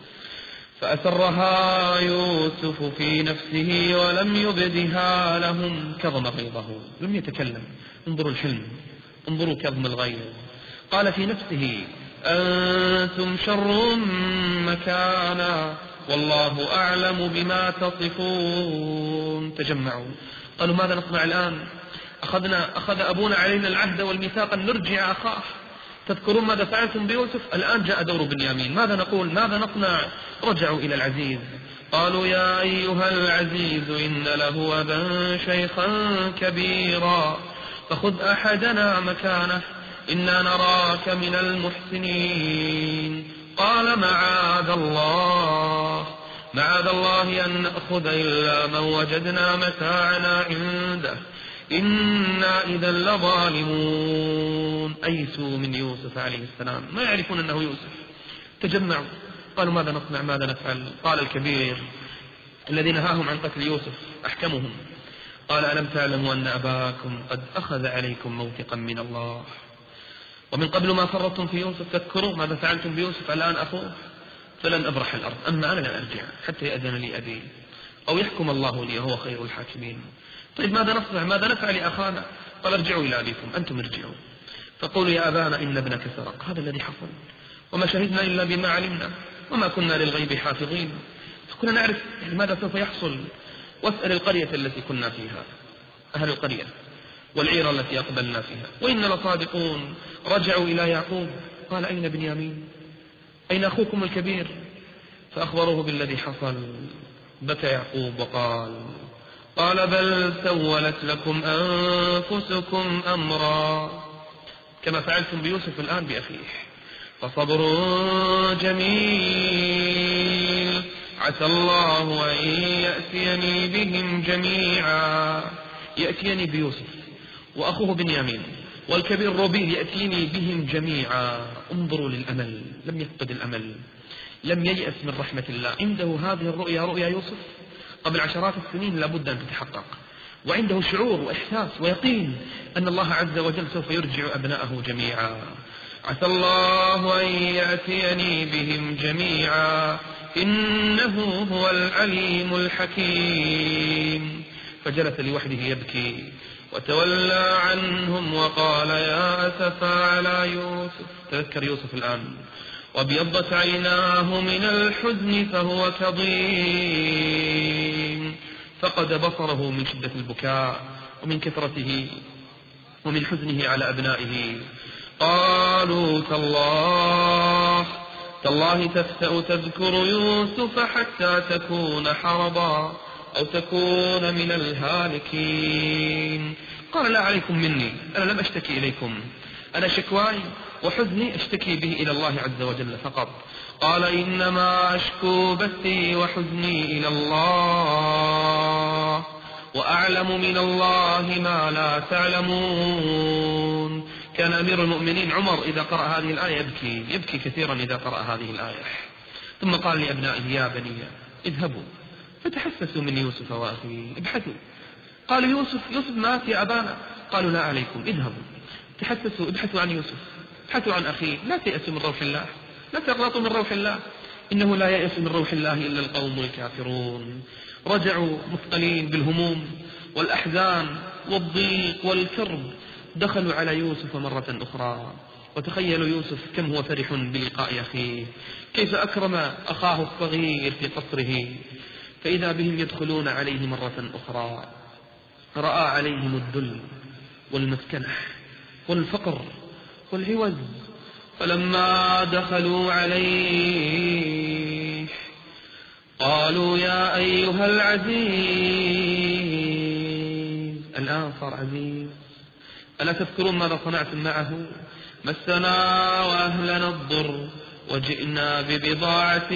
فأسرها يوسف في نفسه ولم يبدها لهم، كظم غيظه، لم يتكلم. انظروا الحلم، انظروا كظم الغيظ. قال في نفسه: أنتم شر مكانا والله أعلم بما تصفون. تجمعوا قالوا: ماذا نصنع الآن؟ أخذنا أخذ أبونا علينا العهد والميثاق أن نرجع أخاه، تذكرون ماذا فعلتم بيوسف؟ الآن جاء دور بنيامين، ماذا نقول؟ ماذا نصنع؟ رجعوا إلى العزيز. قالوا: يا أيها العزيز إن له أبا شيخا كبيرا فخذ أحدنا مكانه إنا نراك من المحسنين. قال: معاذ الله معاذ الله أن نأخذ إلا من وجدنا متاعنا عنده إنا إذا لظالمون. أيسوا من يوسف عليه السلام، ما يعرفون أنه يوسف. تجمعوا قالوا: ماذا نصنع؟ ماذا نفعل؟ قال الكبير الذي نهاهم عن قتل يوسف أحكمهم، قال ألم تعلموا أن أباكم قد أخذ عليكم موثقا من الله ومن قبل ما فرطتم في يوسف، تذكروا ماذا فعلتم بيوسف، الآن أخوه، فلن أبرح الأرض، أما أنا لن أرجع حتى يأذن لي أبي أو يحكم الله لي وهو خير الحاكمين. طيب ماذا نصنع، ماذا نفعل يا أخانا؟ قال ارجعوا إلى أبيكم، أنتم ارجعوا فقولوا يا أبانا إن ابنك سرق. هذا الذي حصل، وما شهدنا إلا بما علمنا وما كنا للغيب حافظين، فكنا نعرف يعني ماذا سوف يحصل. واسأل القرية التي كنا فيها، أهل القرية والعير التي أقبلنا فيها، وإن لصادقون. رجعوا إلى يعقوب قال أين بنيامين، أين أخوكم الكبير؟ فأخبروه بالذي حصل. بكى يعقوب وقال قال بل سولت لكم أنفسكم أمرا، كما فعلتم بيوسف الآن بأخيه، فصبر جميل عسى الله أن يأتيني بهم جميعا. يأتيني بيوسف وأخوه بنيامين والكبير روبيل، يأتيني بهم جميعا. انظروا للأمل، لم يفقد الأمل، لم ييأس من رحمة الله. عنده هذه الرؤيا، رؤيا يوسف قبل عشرات السنين لابد أن تتحقق، وعنده شعور وإحساس ويقين أن الله عز وجل سوف يرجع أبناءه جميعا. عسى الله أن يأتيني بهم جميعا إنه هو العليم الحكيم. فجلس لوحده يبكي وتولى عنهم وقال يا أسفا على يوسف. تذكر يوسف الآن، وابيضت عيناه من الحزن فهو كظيم، فقد بصره من شدة البكاء ومن كثرته ومن حزنه على أبنائه. قالوا تالله تالله تفتأ تذكر يوسف حتى تكون حرضا أو تكون من الهالكين. قال لا عليكم مني، أنا لم أشتكي إليكم، أنا شكواي وحزني أشتكي به إلى الله عز وجل فقط. قال إنما أشكو بثي وحزني إلى الله وأعلم من الله ما لا تعلمون. كان أمير المؤمنين عمر إذا قرأ هذه الآية يبكي يبكي كثيرا إذا قرأ هذه الآية. ثم قال لأبنائه يا بني اذهبوا فتحسسوا من يوسف وأخيه، ابحثوا. قالوا يوسف يوسف مات يا أبانا. قالوا لا عليكم، اذهبوا تحسسوا، ابحثوا عن يوسف، ابحثوا عن أخيه، لا تيأسوا من روح الله، لا تغلطوا من روح الله، إنه لا يأس من روح الله إلا القوم الكافرون. رجعوا مثقلين بالهموم والأحزان والضيق والكرب، دخلوا على يوسف مرة أخرى، وتخيلوا يوسف كم هو فرح بلقاء أخيه، كيف أكرم أخاه الصغير في قصره، فإذا بهم يدخلون عليه مرة أخرى، رأى عليهم الذل والمسكنة والفقر والعوز. فلما دخلوا عليه قالوا يا أيها العزيز، الآن صار عزيز، ألا تذكرون ماذا صنعتم معه؟ مسنا وأهلنا الضر وجئنا ببضاعة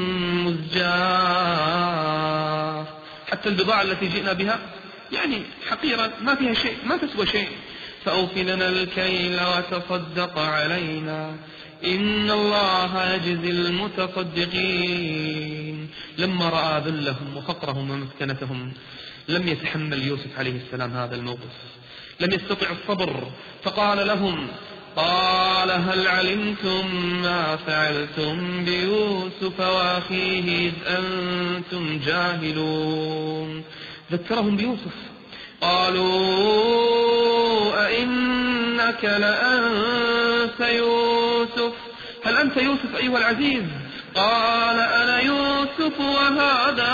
مزجاة. حتى البضاعة التي جئنا بها يعني حقيرة، ما فيها شيء، ما تسوى شيء. فأوفي لنا الكيل وتصدق علينا إن الله يجزي المتصدقين. لما رأى ذلهم وفقرهم ومسكنتهم لم يتحمل يوسف عليه السلام هذا الموقف، لم يستطع الصبر، فقال لهم قال هل علمتم ما فعلتم بيوسف وأخيه إذ أنتم جاهلون. ذكرهم بيوسف. قالوا أئنك لأنت يوسف، هل أنت يوسف أيها العزيز؟ قال أنا يوسف وهذا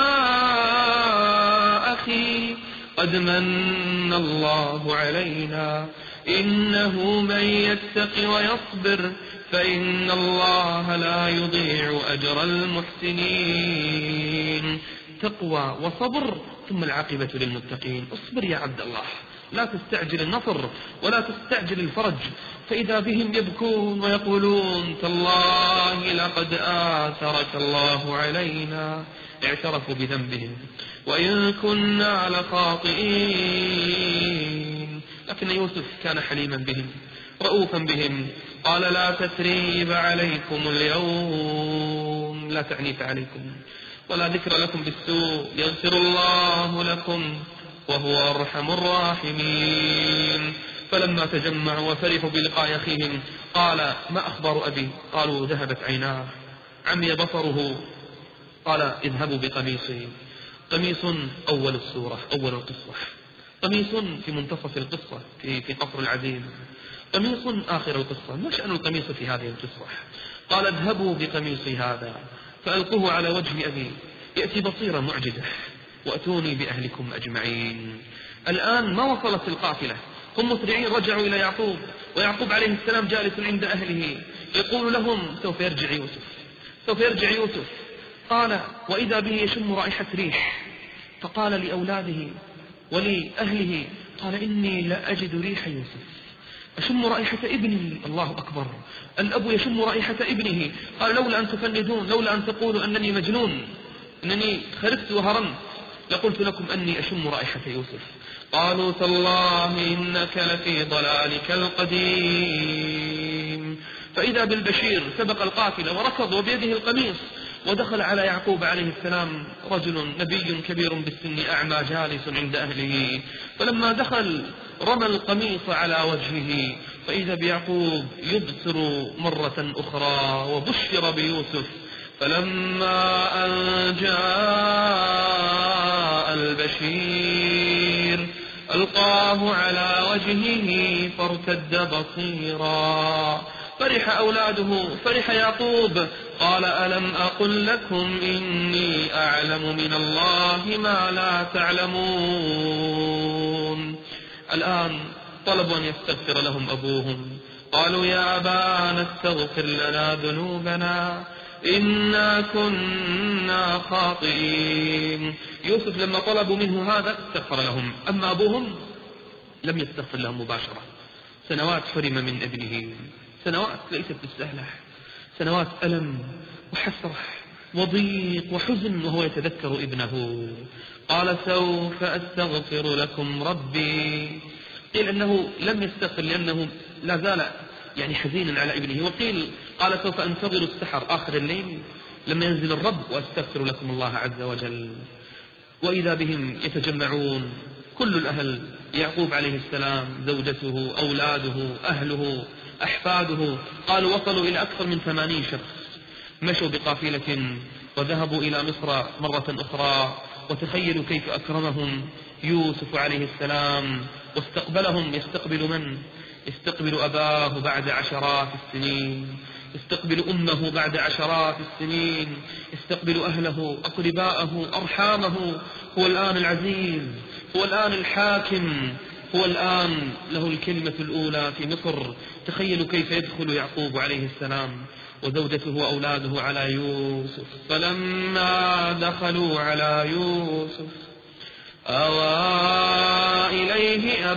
أخي قد من الله علينا إنه من يتق ويصبر فإن الله لا يضيع أجر المحسنين. تقوى وصبر ثم العاقبة للمتقين. اصبر يا عبد الله، لا تستعجل النصر ولا تستعجل الفرج، فإذا بهم يبكون ويقولون تالله لقد آثرك الله علينا. اعترفوا بذنبهم وإن كنا لخاطئين، لكن يوسف كان حليما بهم رؤوفا بهم. قال لا تثريب عليكم اليوم، لا تعنيف عليكم ولا ذكر لكم بالسوء، يغفر الله لكم وهو أرحم الراحمين. فلما تجمعوا وفرحوا بلقاء أخيهم قال: ما أخبار أبي؟ قالوا: ذهبت عيناه، عمي بصره. قال: اذهبوا بقميصي. قميص أول السورة، أول القصة، قميص في منتصف القصة في, في قصر العزيز، قميص آخر القصة. ما شأن القميص في هذه القصة؟ قال: اذهبوا بقميصي هذا فألقوه على وجه أبي يأتي بصيرا معجزة وأتوني بأهلكم أجمعين. الآن ما وصلت القافلة، هم مسرعين، رجعوا إلى يعقوب، ويعقوب عليه السلام جالس عند أهله يقول لهم: سوف يرجع يوسف، سوف يرجع يوسف. قال: وإذا به يشم رائحة ريح، فقال لأولاده ولأهله، قال: إني لا أجد ريح يوسف، أشم رائحة ابني. الله أكبر، الأب يشم رائحة ابنه. قال: لولا أن تفندون، لولا أن تقولوا أنني مجنون، أنني خرجت وهرمت، لقلت لكم أني أشم رائحة يوسف. قالوا: تالله إنك لفي ضلالك القديم. فإذا بالبشير سبق القافلة وركض وبيده القميص ودخل على يعقوب عليه السلام رجل نبي كبير بالسن أعمى جالس عند أهله. فلما دخل رمى القميص على وجهه فإذا بيعقوب يبصر مرة أخرى وبشر بيوسف. فلما أن جاء البشير ألقاه على وجهه فارتد بصيرا. فرح أولاده، فرح يعقوب. قال: ألم أقل لكم إني أعلم من الله ما لا تعلمون. الآن طلبوا أن يستغفر لهم أبوهم. قالوا: يا أبانا استغفر لنا ذنوبنا إنا كنا خاطئين. يوسف لما طلبوا منه هذا استغفر لهم، أما أبوهم لم يستغفر لهم مباشرة. سنوات حرم من ابنه، سنوات ليست بالسهلة، سنوات ألم وحسرة وضيق وحزن وهو يتذكر ابنه. قال: سوف أستغفر لكم ربي. قيل أنه لم يستغفر لأنه لا زال يعني حزينا على ابنه، وقيل قال: سوف أنتظر السحر آخر الليل لما ينزل الرب وأستغفر لكم الله عز وجل. وإذا بهم يتجمعون كل الأهل، يعقوب عليه السلام، زوجته، أولاده، أهله، أحفاده. قالوا: وصلوا إلى أكثر من ثمانين شخص، مشوا بقافلة وذهبوا إلى مصر مرة أخرى. وتخيلوا كيف أكرمهم يوسف عليه السلام واستقبلهم. يستقبل من؟ يستقبل أباه بعد عشرات السنين، يستقبل أمه بعد عشرات السنين، يستقبل أهله، أقرباءه، أرحامه. هو الآن العزيز، هو الآن الحاكم، هو الآن له الكلمة الأولى في مصر. تخيلوا كيف يدخل يعقوب عليه السلام وزوجته وأولاده على يوسف. فلما دخلوا على يوسف آوى إليه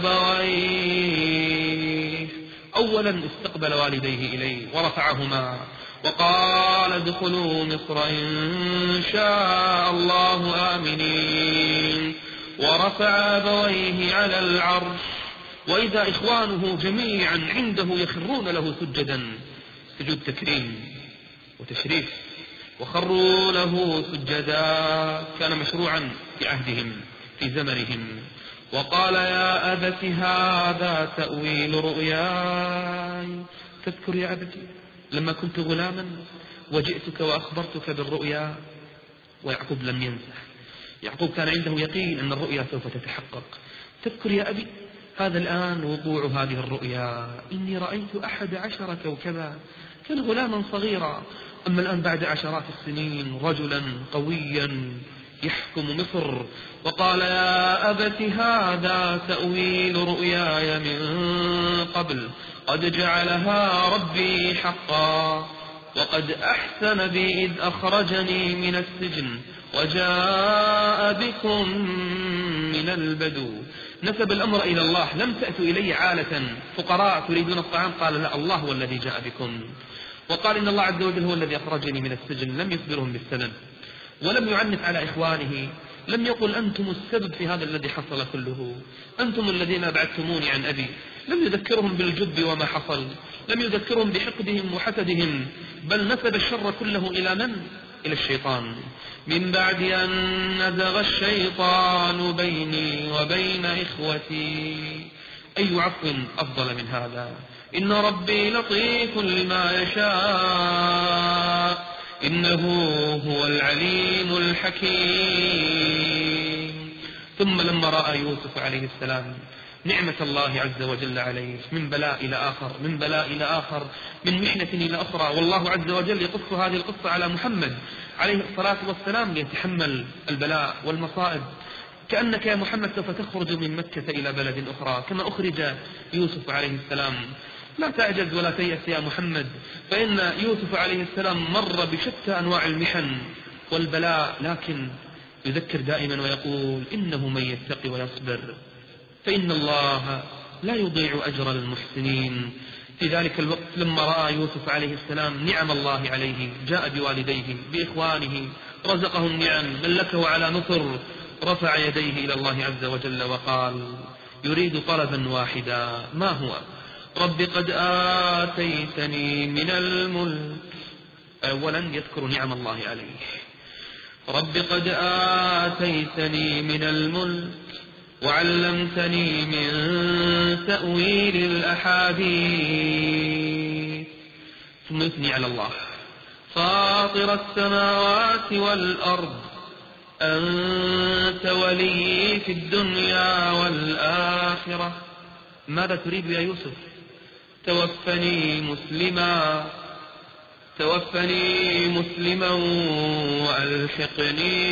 أبويه. أولا استقبل والديه إليه ورفعهما وقال: ادخلوا مصر إن شاء الله آمنين. ورفع أبويه على العرش وإذا إخوانه جميعا عنده يخرون له سجدا، سجود تكريم وتشريف، وخروا له سجدا، كان مشروعا في عهدهم في زمنهم. وقال: يا أبت هذا تأويل رؤياي. تذكر يا أبتي لما كنت غلاما وجئتك وأخبرتك بالرؤيا؟ ويعقوب لم ينسى، يعقوب كان عنده يقين أن الرؤيا سوف تتحقق. تذكر يا أبي هذا الآن وقوع هذه الرؤيا، إني رأيت أحد عشر كوكبا. كان غلاما صغيرا، أما الآن بعد عشرات السنين رجلا قويا يحكم مصر. وقال: يا أبت هذا تأويل رؤياي من قبل قد جعلها ربي حقا وقد أحسن بي إذ أخرجني من السجن وجاء بكم من البدو. نسب الأمر إلى الله، لم تأتوا إلي عالة فقراء تريدون الطعام، قال: لا، الله هو الذي جاء بكم. وقال: إن الله عز وجل هو الذي أخرجني من السجن. لم يخبرهم بالسبب ولم يعنف على إخوانه، لم يقل أنتم السبب في هذا الذي حصل كله، أنتم الذين أبعدتموني عن أبي. لم يذكرهم بالجب وما حصل، لم يذكرهم بحقدهم وحسدهم، بل نسب الشر كله إلى من؟ إلى الشيطان: من بعد أن نزغ الشيطان بيني وبين إخوتي. أي عفو أفضل من هذا؟ إن ربي لطيف لما يشاء إنه هو العليم الحكيم. ثم لما رأى يوسف عليه السلام نعمة الله عز وجل عليه، من بلاء إلى آخر، من بلاء إلى آخر، من محنة إلى أخرى، والله عز وجل يقص هذه القصة على محمد عليه الصلاة والسلام ليتحمل البلاء والمصائب. كأنك يا محمد سوف تخرج من مكة إلى بلد أخرى كما أخرج يوسف عليه السلام. لا تعجز ولا تيأس يا محمد، فإن يوسف عليه السلام مر بشتى أنواع المحن والبلاء، لكن يذكر دائما ويقول: إنه من يتقي ويصبر فإن الله لا يضيع أجر المحسنين. في ذلك الوقت لما رأى يوسف عليه السلام نعم الله عليه، جاء بوالديه بإخوانه رزقهم نعم، ملكه على مصر، رفع يديه إلى الله عز وجل وقال يريد طلبا واحدا: ما هو؟ رب قد آتيتني من الملك. أولا يذكر نعم الله عليه: رب قد آتيتني من الملك وعلمتني من تأويل الأحاديث. ثم يثني على الله: فاطر السماوات والأرض أنت ولي في الدنيا والآخرة. ماذا تريد يا يوسف؟ توفني مسلما توفني مسلما وألحقني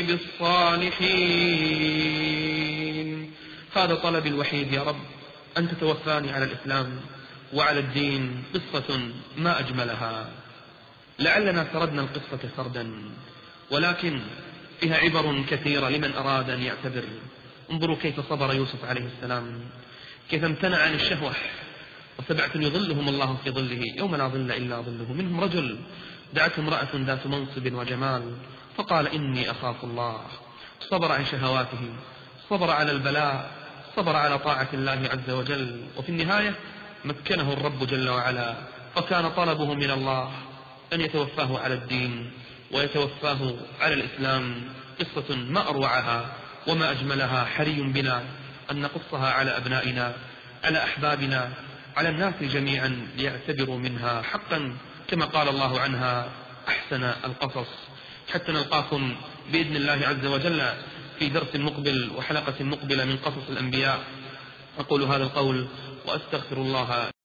بالصالحين. هذا طلبي الوحيد يا رب، أن تتوفاني على الإسلام وعلى الدين. قصة ما أجملها. لعلنا سردنا القصة سردا، ولكن فيها عبر كثيرة لمن أراد أن يعتبر. انظروا كيف صبر يوسف عليه السلام، كيف امتنع عن الشهوة. وسبعة يظلهم الله في ظله يوم لا ظل إلا ظله. منهم رجل دعته امرأة ذات منصب وجمال فقال: إني أخاف الله. صبر عن شهواته، صبر على البلاء، صبر على طاعة الله عز وجل، وفي النهاية مكنه الرب جل وعلا، فكان طلبه من الله أن يتوفاه على الدين ويتوفاه على الإسلام. قصة ما أروعها وما أجملها. حري بنا أن نقصها على أبنائنا، على أحبابنا، على الناس جميعا ليعتبروا منها حقا كما قال الله عنها: أحسن القصص. حتى نلقاكم بإذن الله عز وجل في درس مقبل وحلقة مقبلة من قصص الأنبياء. أقول هذا القول وأستغفر الله